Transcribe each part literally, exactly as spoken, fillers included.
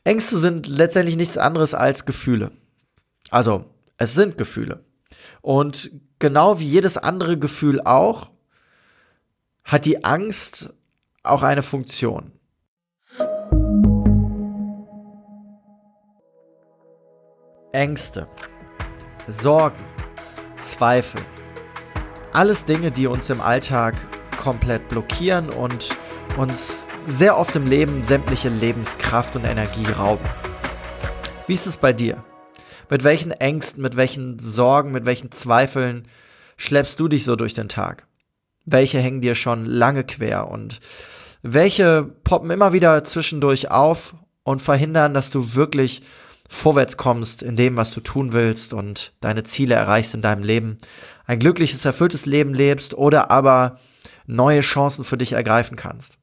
Ängste sind letztendlich nichts anderes als Gefühle. Also, es sind Gefühle. Und genau wie jedes andere Gefühl auch, hat die Angst auch eine Funktion. Ängste, Sorgen, Zweifel. Alles Dinge, die uns im Alltag komplett blockieren und uns sehr oft im Leben sämtliche Lebenskraft und Energie rauben. Wie ist es bei dir? Mit welchen Ängsten, mit welchen Sorgen, mit welchen Zweifeln schleppst du dich so durch den Tag? Welche hängen dir schon lange quer und welche poppen immer wieder zwischendurch auf und verhindern, dass du wirklich vorwärts kommst in dem, was du tun willst und deine Ziele erreichst in deinem Leben, ein glückliches, erfülltes Leben lebst oder aber neue Chancen für dich ergreifen kannst.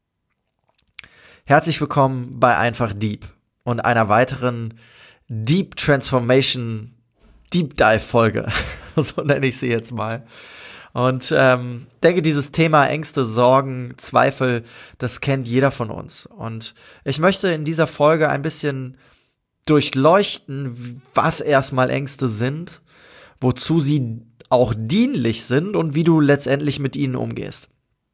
Herzlich willkommen bei Einfach Deep und einer weiteren Deep Transformation Deep Dive Folge, so nenne ich sie jetzt mal. Und ähm, denke, dieses Thema Ängste, Sorgen, Zweifel, das kennt jeder von uns. Und ich möchte in dieser Folge ein bisschen durchleuchten, was erstmal Ängste sind, wozu sie auch dienlich sind und wie du letztendlich mit ihnen umgehst.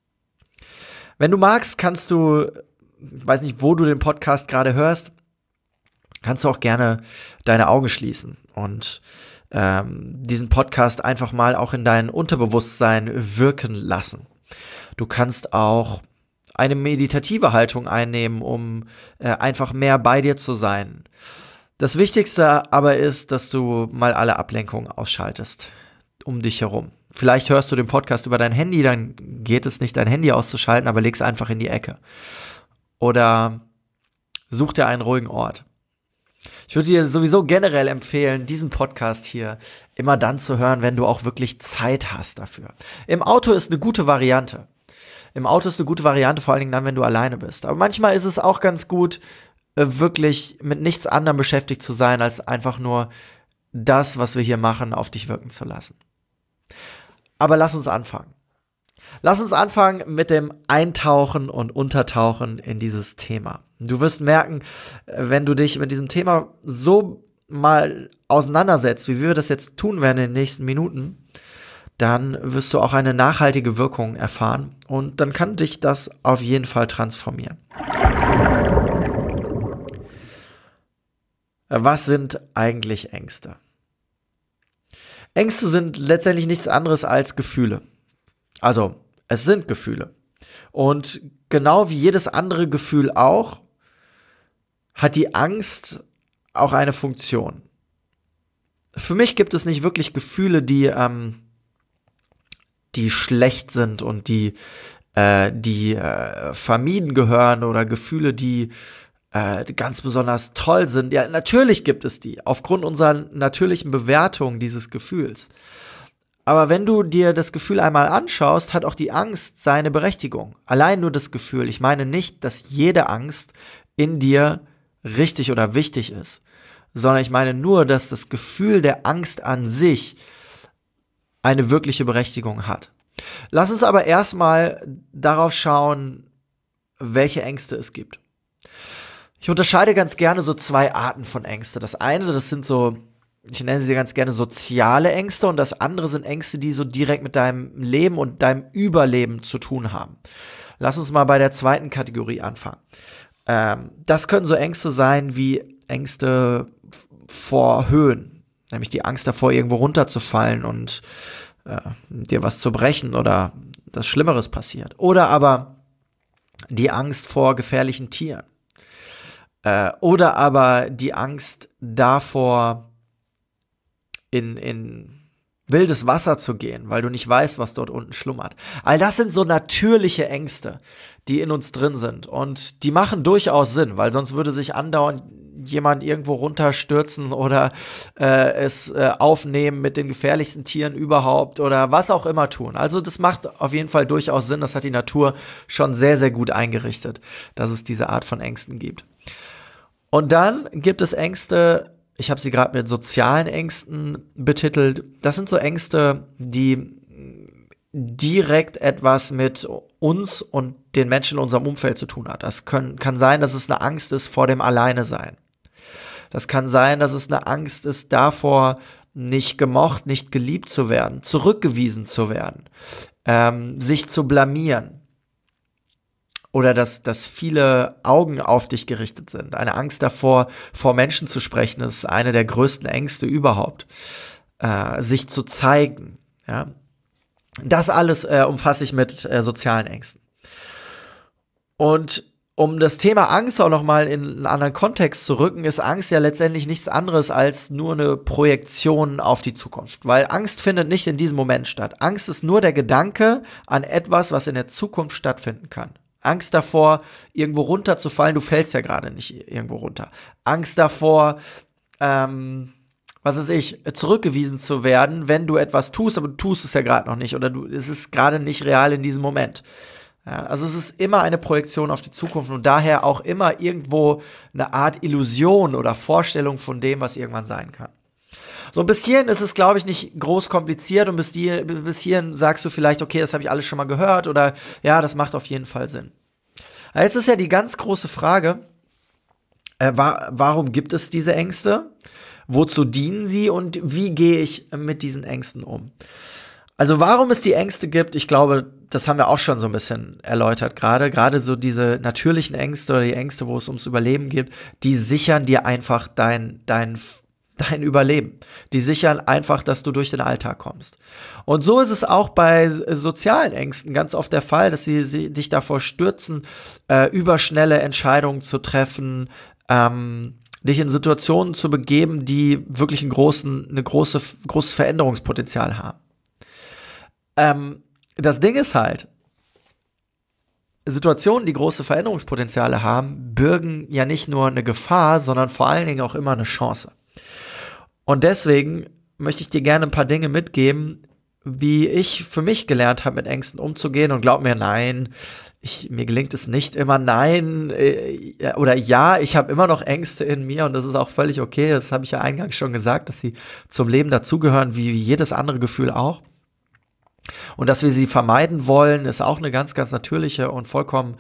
Wenn du magst, kannst du, ich weiß nicht, wo du den Podcast gerade hörst, kannst du auch gerne deine Augen schließen und ähm, diesen Podcast einfach mal auch in dein Unterbewusstsein wirken lassen. Du kannst auch eine meditative Haltung einnehmen, um äh, einfach mehr bei dir zu sein. Das Wichtigste aber ist, dass du mal alle Ablenkungen ausschaltest um dich herum. Vielleicht hörst du den Podcast über dein Handy, dann geht es nicht, dein Handy auszuschalten, aber leg es einfach in die Ecke. Oder such dir einen ruhigen Ort. Ich würde dir sowieso generell empfehlen, diesen Podcast hier immer dann zu hören, wenn du auch wirklich Zeit hast dafür. Im Auto ist eine gute Variante. Im Auto ist eine gute Variante, vor allen Dingen dann, wenn du alleine bist. Aber manchmal ist es auch ganz gut, wirklich mit nichts anderem beschäftigt zu sein, als einfach nur das, was wir hier machen, auf dich wirken zu lassen. Aber lass uns anfangen. Lass uns anfangen mit dem Eintauchen und Untertauchen in dieses Thema. Du wirst merken, wenn du dich mit diesem Thema so mal auseinandersetzt, wie wir das jetzt tun werden in den nächsten Minuten, dann wirst du auch eine nachhaltige Wirkung erfahren und dann kann dich das auf jeden Fall transformieren. Was sind eigentlich Ängste? Ängste sind letztendlich nichts anderes als Gefühle. Also, es sind Gefühle. Und genau wie jedes andere Gefühl auch, hat die Angst auch eine Funktion. Für mich gibt es nicht wirklich Gefühle, die, ähm, die schlecht sind und die, äh, die äh, vermieden gehören oder Gefühle, die äh, ganz besonders toll sind. Ja, natürlich gibt es die, aufgrund unserer natürlichen Bewertung dieses Gefühls. Aber wenn du dir das Gefühl einmal anschaust, hat auch die Angst seine Berechtigung. Allein nur das Gefühl. Ich meine nicht, dass jede Angst in dir richtig oder wichtig ist, sondern ich meine nur, dass das Gefühl der Angst an sich eine wirkliche Berechtigung hat. Lass uns aber erstmal darauf schauen, welche Ängste es gibt. Ich unterscheide ganz gerne so zwei Arten von Ängste. Das eine, das sind so, ich nenne sie ganz gerne soziale Ängste und das andere sind Ängste, die so direkt mit deinem Leben und deinem Überleben zu tun haben. Lass uns mal bei der zweiten Kategorie anfangen. Ähm, das können so Ängste sein wie Ängste vor Höhen, nämlich die Angst davor, irgendwo runterzufallen und äh, dir was zu brechen oder dass Schlimmeres passiert. Oder aber die Angst vor gefährlichen Tieren. Äh, oder aber die Angst davor, in, in wildes Wasser zu gehen, weil du nicht weißt, was dort unten schlummert. All das sind so natürliche Ängste, die in uns drin sind und die machen durchaus Sinn, weil sonst würde sich andauernd jemand irgendwo runterstürzen oder äh, es äh, aufnehmen mit den gefährlichsten Tieren überhaupt oder was auch immer tun. Also das macht auf jeden Fall durchaus Sinn, das hat die Natur schon sehr, sehr gut eingerichtet, dass es diese Art von Ängsten gibt. Und dann gibt es Ängste, ich habe sie gerade mit sozialen Ängsten betitelt. Das sind so Ängste, die direkt etwas mit uns und den Menschen in unserem Umfeld zu tun hat. Das können, kann sein, dass es eine Angst ist vor dem Alleinesein. Das kann sein, dass es eine Angst ist davor, nicht gemocht, nicht geliebt zu werden, zurückgewiesen zu werden, ähm, sich zu blamieren. Oder dass, dass viele Augen auf dich gerichtet sind. Eine Angst davor, vor Menschen zu sprechen, ist eine der größten Ängste überhaupt. Äh, sich zu zeigen. Ja? Das alles äh, umfasse ich mit äh, sozialen Ängsten. Und um das Thema Angst auch nochmal in einen anderen Kontext zu rücken, ist Angst ja letztendlich nichts anderes als nur eine Projektion auf die Zukunft. Weil Angst findet nicht in diesem Moment statt. Angst ist nur der Gedanke an etwas, was in der Zukunft stattfinden kann. Angst davor, irgendwo runterzufallen. Du fällst ja gerade nicht irgendwo runter. Angst davor, ähm, was weiß ich, zurückgewiesen zu werden, wenn du etwas tust, aber du tust es ja gerade noch nicht. Oder du, es ist gerade nicht real in diesem Moment. Ja, also es ist immer eine Projektion auf die Zukunft und daher auch immer irgendwo eine Art Illusion oder Vorstellung von dem, was irgendwann sein kann. So, bis hierhin ist es, glaube ich, nicht groß kompliziert und bis, die, bis hierhin sagst du vielleicht, okay, das habe ich alles schon mal gehört oder ja, das macht auf jeden Fall Sinn. Aber jetzt ist ja die ganz große Frage, äh, wa- warum gibt es diese Ängste? Wozu dienen sie und wie gehe ich mit diesen Ängsten um? Also warum es die Ängste gibt, ich glaube, das haben wir auch schon so ein bisschen erläutert gerade. Gerade so diese natürlichen Ängste oder die Ängste, wo es ums Überleben geht, die sichern dir einfach dein, dein, dein Überleben. Die sichern einfach, dass du durch den Alltag kommst. Und so ist es auch bei sozialen Ängsten ganz oft der Fall, dass sie, sie dich davor stürzen, äh, überschnelle Entscheidungen zu treffen, ähm, dich in Situationen zu begeben, die wirklich einen großen, eine große, großes Veränderungspotenzial haben. Ähm, das Ding ist halt, Situationen, die große Veränderungspotenziale haben, bürgen ja nicht nur eine Gefahr, sondern vor allen Dingen auch immer eine Chance. Und deswegen möchte ich dir gerne ein paar Dinge mitgeben, wie ich für mich gelernt habe, mit Ängsten umzugehen. Und glaub mir, nein, ich, mir gelingt es nicht immer, nein äh, oder ja, ich habe immer noch Ängste in mir und das ist auch völlig okay. Das habe ich ja eingangs schon gesagt, dass sie zum Leben dazugehören, wie jedes andere Gefühl auch. Und dass wir sie vermeiden wollen, ist auch eine ganz, ganz natürliche und vollkommen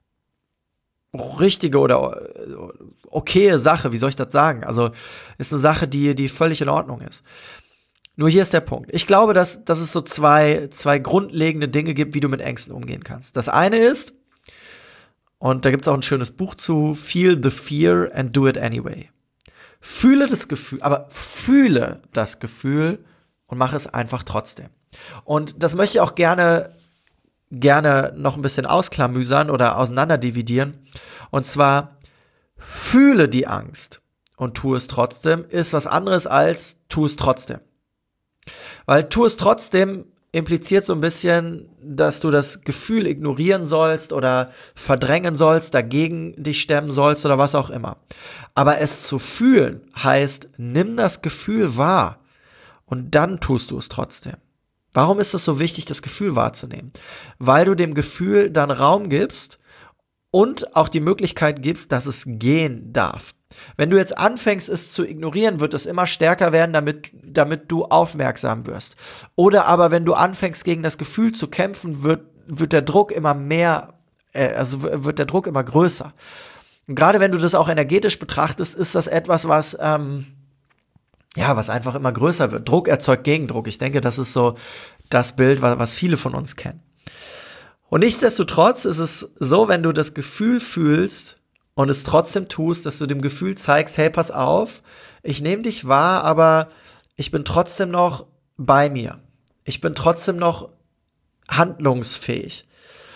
richtige oder okaye Sache. Wie soll ich das sagen? Also ist eine Sache, die, die völlig in Ordnung ist. Nur hier ist der Punkt. Ich glaube, dass, dass es so zwei, zwei grundlegende Dinge gibt, wie du mit Ängsten umgehen kannst. Das eine ist, und da gibt es auch ein schönes Buch zu, Feel the Fear and Do It Anyway. Fühle das Gefühl, aber fühle das Gefühl und mach es einfach trotzdem. Und das möchte ich auch gerne, gerne noch ein bisschen ausklamüsern oder auseinanderdividieren. Und zwar, fühle die Angst und tu es trotzdem, ist was anderes als tu es trotzdem. Weil tu es trotzdem impliziert so ein bisschen, dass du das Gefühl ignorieren sollst oder verdrängen sollst, dagegen dich stemmen sollst oder was auch immer. Aber es zu fühlen heißt, nimm das Gefühl wahr und dann tust du es trotzdem. Warum ist es so wichtig, das Gefühl wahrzunehmen? Weil du dem Gefühl dann Raum gibst und auch die Möglichkeit gibst, dass es gehen darf. Wenn du jetzt anfängst, es zu ignorieren, wird es immer stärker werden, damit, damit du aufmerksam wirst. Oder aber wenn du anfängst, gegen das Gefühl zu kämpfen, wird, wird der Druck immer mehr, äh, also wird der Druck immer größer. Und gerade wenn du das auch energetisch betrachtest, ist das etwas, was ähm, ja, was einfach immer größer wird. Druck erzeugt Gegendruck. Ich denke, das ist so das Bild, was viele von uns kennen. Und nichtsdestotrotz ist es so, wenn du das Gefühl fühlst und es trotzdem tust, dass du dem Gefühl zeigst, hey, pass auf, ich nehme dich wahr, aber ich bin trotzdem noch bei mir. Ich bin trotzdem noch handlungsfähig.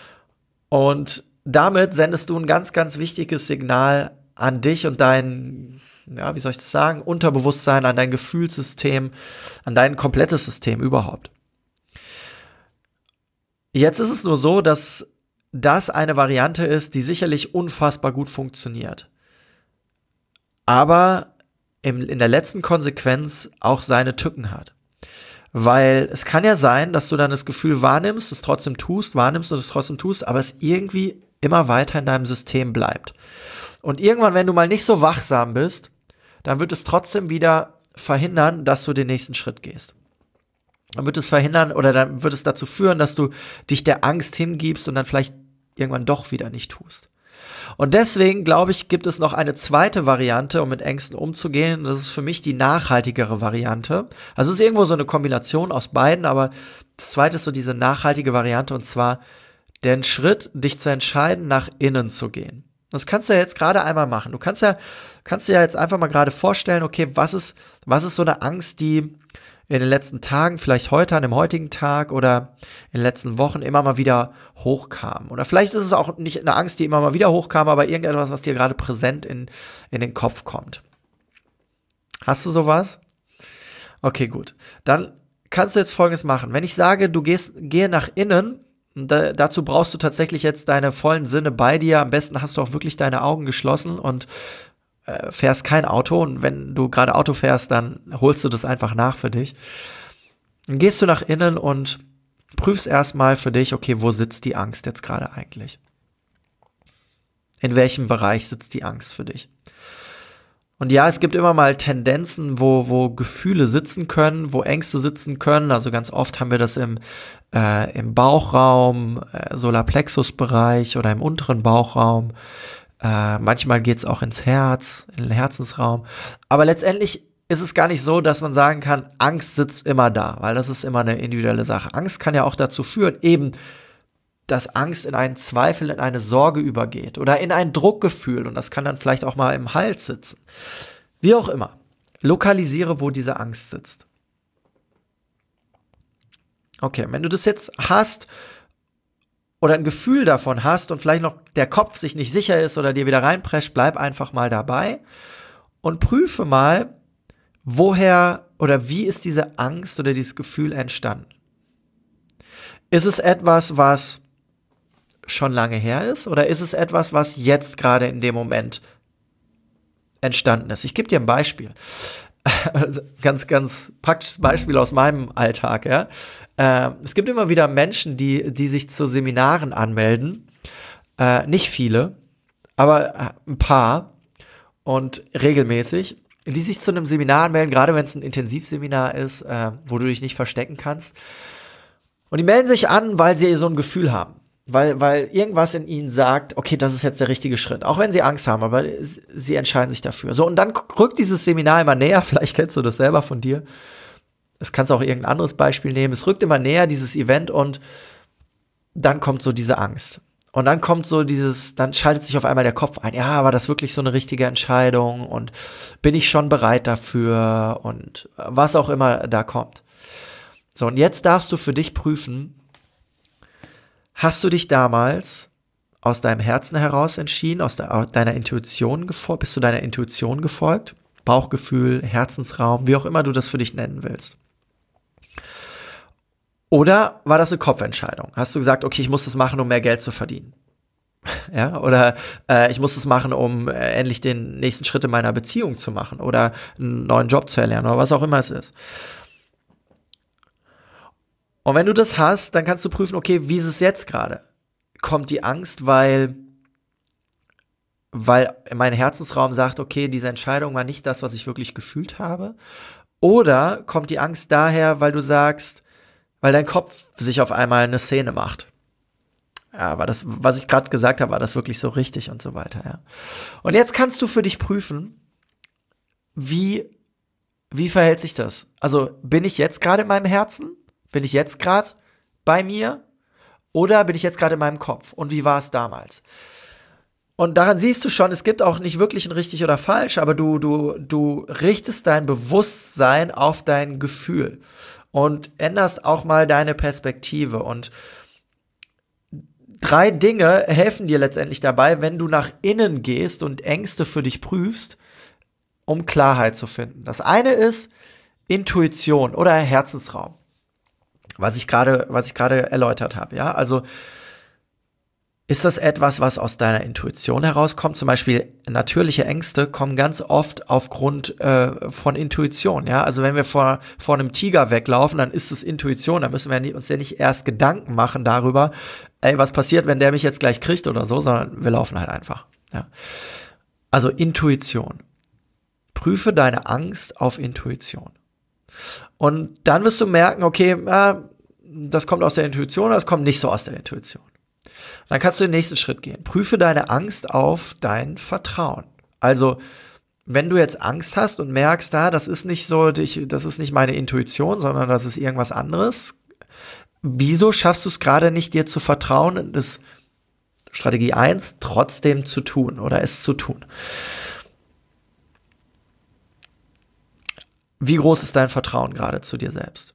Und damit sendest du ein ganz, ganz wichtiges Signal an dich und dein, ja, wie soll ich das sagen, Unterbewusstsein, an dein Gefühlssystem, an dein komplettes System überhaupt. Jetzt ist es nur so, dass das eine Variante ist, die sicherlich unfassbar gut funktioniert. Aber im, in der letzten Konsequenz auch seine Tücken hat. Weil es kann ja sein, dass du dann das Gefühl wahrnimmst, es trotzdem tust, wahrnimmst und es trotzdem tust, aber es irgendwie immer weiter in deinem System bleibt. Und irgendwann, wenn du mal nicht so wachsam bist, dann wird es trotzdem wieder verhindern, dass du den nächsten Schritt gehst. dann wird es verhindern oder dann wird es dazu führen, dass du dich der Angst hingibst und dann vielleicht irgendwann doch wieder nicht tust. Und deswegen, glaube ich, gibt es noch eine zweite Variante, um mit Ängsten umzugehen. Das ist für mich die nachhaltigere Variante. Also es ist irgendwo so eine Kombination aus beiden, aber das zweite ist so diese nachhaltige Variante, und zwar den Schritt, dich zu entscheiden, nach innen zu gehen. Das kannst du ja jetzt gerade einmal machen. Du kannst ja, kannst dir ja jetzt einfach mal gerade vorstellen, okay, was ist, was ist so eine Angst, die in den letzten Tagen, vielleicht heute an dem heutigen Tag oder in den letzten Wochen immer mal wieder hochkam. Oder vielleicht ist es auch nicht eine Angst, die immer mal wieder hochkam, aber irgendetwas, was dir gerade präsent in, in den Kopf kommt. Hast du sowas? Okay, gut. Dann kannst du jetzt Folgendes machen. Wenn ich sage, du gehst, gehe nach innen, da, dazu brauchst du tatsächlich jetzt deine vollen Sinne bei dir. Am besten hast du auch wirklich deine Augen geschlossen und fährst kein Auto, und wenn du gerade Auto fährst, dann holst du das einfach nach für dich. Dann gehst du nach innen und prüfst erstmal für dich, okay, wo sitzt die Angst jetzt gerade eigentlich? In welchem Bereich sitzt die Angst für dich? Und ja, es gibt immer mal Tendenzen, wo, wo Gefühle sitzen können, wo Ängste sitzen können. Also ganz oft haben wir das im, äh, im Bauchraum, äh, Solarplexus-Bereich oder im unteren Bauchraum. Äh, manchmal geht's auch ins Herz, in den Herzensraum. Aber letztendlich ist es gar nicht so, dass man sagen kann, Angst sitzt immer da, weil das ist immer eine individuelle Sache. Angst kann ja auch dazu führen, eben, dass Angst in einen Zweifel, in eine Sorge übergeht oder in ein Druckgefühl, und das kann dann vielleicht auch mal im Hals sitzen. Wie auch immer, lokalisiere, wo diese Angst sitzt. Okay, wenn du das jetzt hast oder ein Gefühl davon hast und vielleicht noch der Kopf sich nicht sicher ist oder dir wieder reinprescht, bleib einfach mal dabei und prüfe mal, woher oder wie ist diese Angst oder dieses Gefühl entstanden. Ist es etwas, was schon lange her ist, oder ist es etwas, was jetzt gerade in dem Moment entstanden ist? Ich gebe dir ein Beispiel. ganz, ganz praktisches Beispiel aus meinem Alltag, ja. Äh, es gibt immer wieder Menschen, die, die sich zu Seminaren anmelden. Äh, nicht viele, aber ein paar und regelmäßig, die sich zu einem Seminar anmelden, gerade wenn es ein Intensivseminar ist, äh, wo du dich nicht verstecken kannst. Und die melden sich an, weil sie so ein Gefühl haben. Weil, weil irgendwas in ihnen sagt, okay, das ist jetzt der richtige Schritt. Auch wenn sie Angst haben, aber sie entscheiden sich dafür. So, und dann rückt dieses Seminar immer näher. Vielleicht kennst du das selber von dir. Es kannst du auch irgendein anderes Beispiel nehmen. Es rückt immer näher, dieses Event, und dann kommt so diese Angst. Und dann kommt so dieses, dann schaltet sich auf einmal der Kopf ein. Ja, war das wirklich so eine richtige Entscheidung? Und bin ich schon bereit dafür? Und was auch immer da kommt. So, und jetzt darfst du für dich prüfen, hast du dich damals aus deinem Herzen heraus entschieden, aus de- deiner Intuition gefolgt, bist du deiner Intuition gefolgt? Bauchgefühl, Herzensraum, wie auch immer du das für dich nennen willst. Oder war das eine Kopfentscheidung? Hast du gesagt, okay, ich muss das machen, um mehr Geld zu verdienen? Ja, oder äh, ich muss das machen, um äh, endlich den nächsten Schritt in meiner Beziehung zu machen oder einen neuen Job zu erlernen oder was auch immer es ist. Und wenn du das hast, dann kannst du prüfen, okay, wie ist es jetzt gerade? Kommt die Angst, weil, weil mein Herzensraum sagt, okay, diese Entscheidung war nicht das, was ich wirklich gefühlt habe? Oder kommt die Angst daher, weil du sagst, weil dein Kopf sich auf einmal eine Szene macht? Ja, war das, was ich gerade gesagt habe, war das wirklich so richtig und so weiter, ja. Und jetzt kannst du für dich prüfen, wie, wie verhält sich das? Also, bin ich jetzt gerade in meinem Herzen? Bin ich jetzt gerade bei mir oder bin ich jetzt gerade in meinem Kopf? Und wie war es damals? Und daran siehst du schon, es gibt auch nicht wirklich ein richtig oder falsch, aber du, du, du richtest dein Bewusstsein auf dein Gefühl und änderst auch mal deine Perspektive. Und drei Dinge helfen dir letztendlich dabei, wenn du nach innen gehst und Ängste für dich prüfst, um Klarheit zu finden. Das eine ist Intuition oder Herzensraum. Was ich gerade, was ich gerade erläutert habe, ja, also ist das etwas, was aus deiner Intuition herauskommt? Zum Beispiel natürliche Ängste kommen ganz oft aufgrund äh, von Intuition, ja, also wenn wir vor, vor einem Tiger weglaufen, dann ist es Intuition, dann müssen wir uns ja nicht erst Gedanken machen darüber, ey, was passiert, wenn der mich jetzt gleich kriegt oder so, sondern wir laufen halt einfach, ja. Also Intuition. Prüfe deine Angst auf Intuition. Und dann wirst du merken, okay, äh, das kommt aus der Intuition oder das kommt nicht so aus der Intuition. Dann kannst du den nächsten Schritt gehen. Prüfe deine Angst auf dein Vertrauen. Also, wenn du jetzt Angst hast und merkst, da, das ist nicht so, das ist nicht meine Intuition, sondern das ist irgendwas anderes, wieso schaffst du es gerade nicht, dir zu vertrauen, das Strategie eins trotzdem zu tun oder es zu tun? Wie groß ist dein Vertrauen gerade zu dir selbst?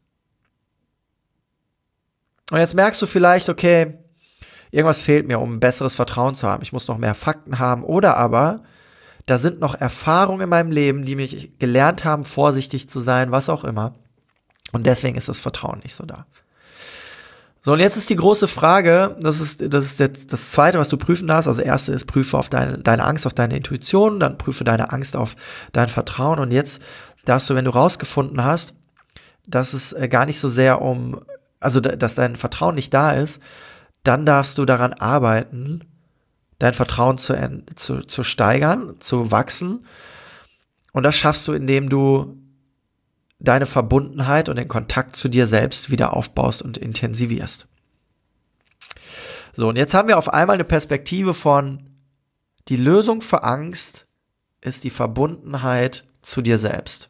Und jetzt merkst du vielleicht, okay, irgendwas fehlt mir, um ein besseres Vertrauen zu haben. Ich muss noch mehr Fakten haben. Oder aber, da sind noch Erfahrungen in meinem Leben, die mich gelernt haben, vorsichtig zu sein, was auch immer. Und deswegen ist das Vertrauen nicht so da. So, und jetzt ist die große Frage, das ist, das ist jetzt das Zweite, was du prüfen darfst. Also erste ist, prüfe auf deine, deine Angst auf deine Intuition, dann prüfe deine Angst auf dein Vertrauen. Und jetzt darfst du, wenn du rausgefunden hast, dass es gar nicht so sehr um, also dass dein Vertrauen nicht da ist, dann darfst du daran arbeiten, dein Vertrauen zu, zu, zu steigern, zu wachsen. Und das schaffst du, indem du deine Verbundenheit und den Kontakt zu dir selbst wieder aufbaust und intensivierst. So, und jetzt haben wir auf einmal eine Perspektive von, die Lösung für Angst ist die Verbundenheit zu dir selbst.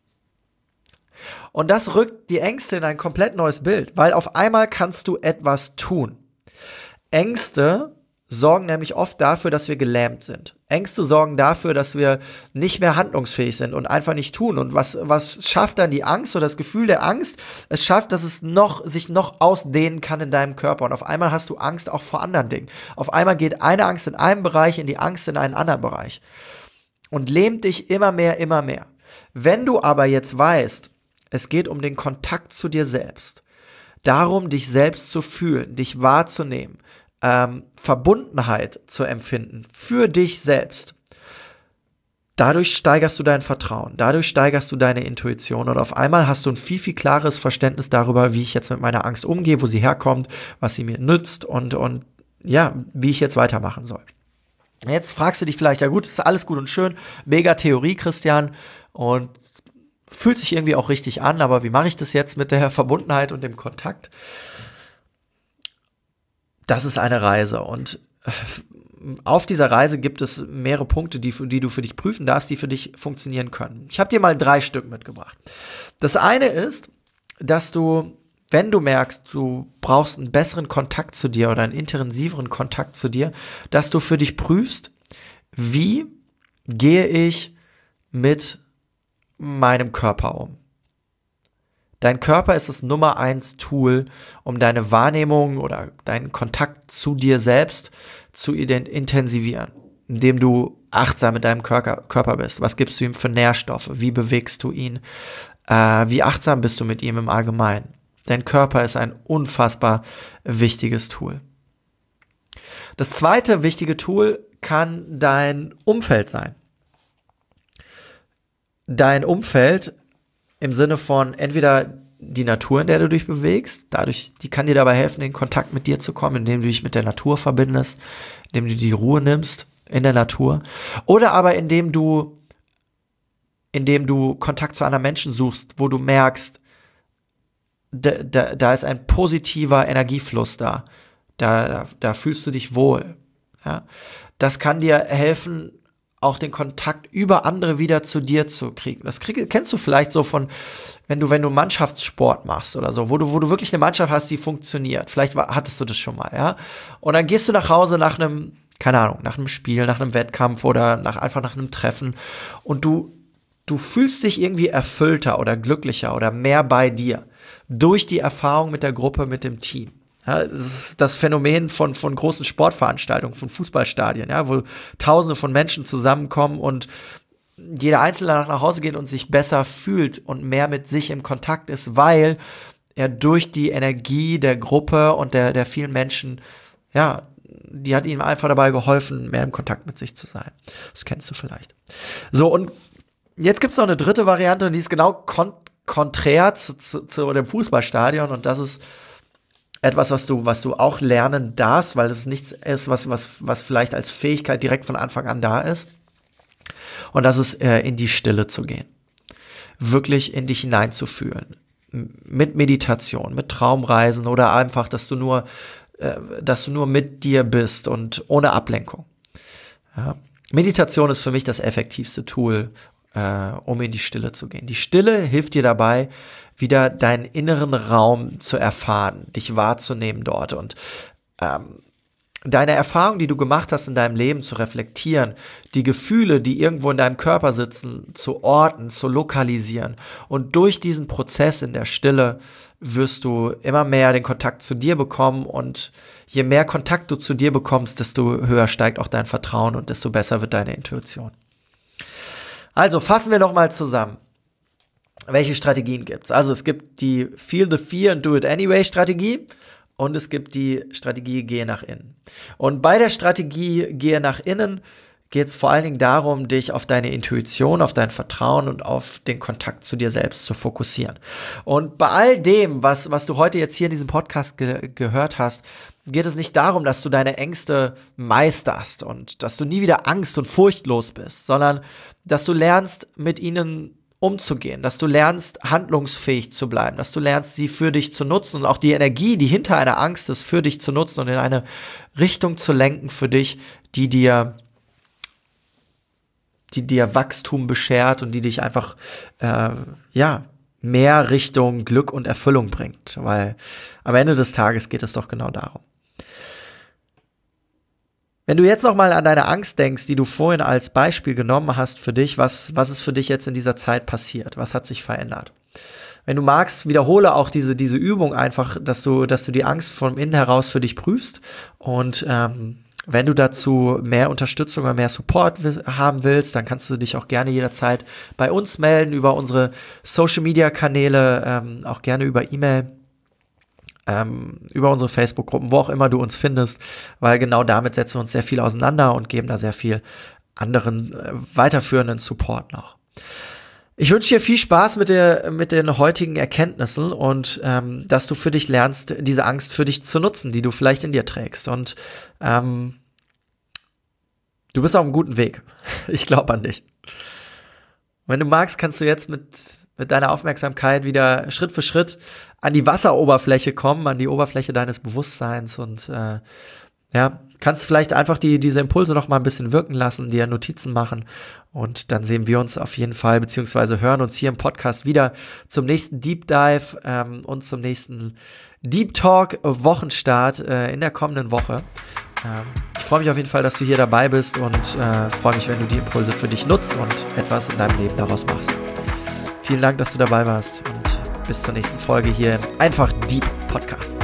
Und das rückt die Ängste in ein komplett neues Bild, weil auf einmal kannst du etwas tun. Ängste sorgen nämlich oft dafür, dass wir gelähmt sind. Ängste sorgen dafür, dass wir nicht mehr handlungsfähig sind und einfach nicht tun. Und was, was schafft dann die Angst oder das Gefühl der Angst? Es schafft, dass es noch, sich noch ausdehnen kann in deinem Körper. Und auf einmal hast du Angst auch vor anderen Dingen. Auf einmal geht eine Angst in einem Bereich in die Angst in einen anderen Bereich. Und lähmt dich immer mehr, immer mehr. Wenn du aber jetzt weißt, es geht um den Kontakt zu dir selbst, darum, dich selbst zu fühlen, dich wahrzunehmen, Ähm, Verbundenheit zu empfinden für dich selbst. Dadurch steigerst du dein Vertrauen, dadurch steigerst du deine Intuition und auf einmal hast du ein viel, viel klares Verständnis darüber, wie ich jetzt mit meiner Angst umgehe, wo sie herkommt, was sie mir nützt und, und ja, wie ich jetzt weitermachen soll. Jetzt fragst du dich vielleicht, ja gut, ist alles gut und schön, mega Theorie, Christian, und fühlt sich irgendwie auch richtig an, aber wie mache ich das jetzt mit der Verbundenheit und dem Kontakt? Das ist eine Reise und auf dieser Reise gibt es mehrere Punkte, die, die du für dich prüfen darfst, die für dich funktionieren können. Ich habe dir mal drei Stück mitgebracht. Das eine ist, dass du, wenn du merkst, du brauchst einen besseren Kontakt zu dir oder einen intensiveren Kontakt zu dir, dass du für dich prüfst, wie gehe ich mit meinem Körper um. Dein Körper ist das Nummer eins Tool, um deine Wahrnehmung oder deinen Kontakt zu dir selbst zu intensivieren, indem du achtsam mit deinem Körper, Körper bist. Was gibst du ihm für Nährstoffe? Wie bewegst du ihn? Äh, wie achtsam bist du mit ihm im Allgemeinen? Dein Körper ist ein unfassbar wichtiges Tool. Das zweite wichtige Tool kann dein Umfeld sein. Dein Umfeld im Sinne von entweder die Natur, in der du dich bewegst, dadurch, die kann dir dabei helfen, in Kontakt mit dir zu kommen, indem du dich mit der Natur verbindest, indem du die Ruhe nimmst in der Natur, oder aber indem du, indem du Kontakt zu anderen Menschen suchst, wo du merkst, da, da, da ist ein positiver Energiefluss da, da, da, da fühlst du dich wohl. Ja? Das kann dir helfen, auch den Kontakt über andere wieder zu dir zu kriegen. Das krieg, kennst du vielleicht so von, wenn du, wenn du Mannschaftssport machst oder so, wo du, wo du wirklich eine Mannschaft hast, die funktioniert. Vielleicht war, hattest du das schon mal, ja. Und dann gehst du nach Hause nach einem, keine Ahnung, nach einem Spiel, nach einem Wettkampf oder nach, einfach nach einem Treffen und du, du fühlst dich irgendwie erfüllter oder glücklicher oder mehr bei dir durch die Erfahrung mit der Gruppe, mit dem Team. Ja, das ist das Phänomen von, von großen Sportveranstaltungen, von Fußballstadien, ja, wo Tausende von Menschen zusammenkommen und jeder Einzelne nach Hause geht und sich besser fühlt und mehr mit sich im Kontakt ist, weil er durch die Energie der Gruppe und der, der vielen Menschen, ja, die hat ihm einfach dabei geholfen, mehr im Kontakt mit sich zu sein. Das kennst du vielleicht. So, und jetzt gibt's noch eine dritte Variante und die ist genau kon- konträr zu, zu, zu dem Fußballstadion und das ist etwas, was du, was du auch lernen darfst, weil es nichts ist, was, was, was vielleicht als Fähigkeit direkt von Anfang an da ist. Und das ist, äh, in die Stille zu gehen. wirklich in dich hineinzufühlen. Mit Meditation, mit Traumreisen oder einfach, dass du nur, äh, dass du nur mit dir bist und ohne Ablenkung. Ja. Meditation ist für mich das effektivste Tool, äh, um in die Stille zu gehen. Die Stille hilft dir dabei, wieder deinen inneren Raum zu erfahren, dich wahrzunehmen dort und ähm, deine Erfahrungen, die du gemacht hast in deinem Leben, zu reflektieren, die Gefühle, die irgendwo in deinem Körper sitzen, zu orten, zu lokalisieren. Und durch diesen Prozess in der Stille wirst du immer mehr den Kontakt zu dir bekommen. Und je mehr Kontakt du zu dir bekommst, desto höher steigt auch dein Vertrauen und desto besser wird deine Intuition. Also fassen wir nochmal zusammen. Welche Strategien gibt's? Also es gibt die Feel the Fear and Do It Anyway Strategie. Und es gibt die Strategie Gehe nach innen. Und bei der Strategie Gehe nach innen geht es vor allen Dingen darum, dich auf deine Intuition, auf dein Vertrauen und auf den Kontakt zu dir selbst zu fokussieren. Und bei all dem, was, was du heute jetzt hier in diesem Podcast ge- gehört hast, geht es nicht darum, dass du deine Ängste meisterst und dass du nie wieder angst- und furchtlos bist, sondern dass du lernst, mit ihnen umzugehen, dass du lernst, handlungsfähig zu bleiben, dass du lernst, sie für dich zu nutzen und auch die Energie, die hinter einer Angst ist, für dich zu nutzen und in eine Richtung zu lenken für dich, die dir, die dir Wachstum beschert und die dich einfach, äh, ja, mehr Richtung Glück und Erfüllung bringt, weil am Ende des Tages geht es doch genau darum. Wenn du jetzt noch mal an deine Angst denkst, die du vorhin als Beispiel genommen hast für dich, was, was ist für dich jetzt in dieser Zeit passiert? Was hat sich verändert? Wenn du magst, wiederhole auch diese, diese Übung einfach, dass du, dass du die Angst von innen heraus für dich prüfst. Und ähm, wenn du dazu mehr Unterstützung oder mehr Support haben willst, dann kannst du dich auch gerne jederzeit bei uns melden, über unsere Social-Media-Kanäle, ähm, auch gerne über E-Mail. Ähm, über unsere Facebook-Gruppen, wo auch immer du uns findest, weil genau damit setzen wir uns sehr viel auseinander und geben da sehr viel anderen äh, weiterführenden Support noch. Ich wünsche dir viel Spaß mit, der, mit den heutigen Erkenntnissen und ähm, dass du für dich lernst, diese Angst für dich zu nutzen, die du vielleicht in dir trägst. Und ähm, du bist auf einem guten Weg. Ich glaube an dich. Wenn du magst, kannst du jetzt mit mit deiner Aufmerksamkeit wieder Schritt für Schritt an die Wasseroberfläche kommen, an die Oberfläche deines Bewusstseins und äh, ja, kannst vielleicht einfach die diese Impulse noch mal ein bisschen wirken lassen, dir Notizen machen und dann sehen wir uns auf jeden Fall, beziehungsweise hören uns hier im Podcast wieder zum nächsten Deep Dive ähm, und zum nächsten Deep Talk Wochenstart äh, in der kommenden Woche. Ähm, ich freue mich auf jeden Fall, dass du hier dabei bist und äh, freue mich, wenn du die Impulse für dich nutzt und etwas in deinem Leben daraus machst. Vielen Dank, dass du dabei warst und bis zur nächsten Folge hier im Einfach Deep Podcast.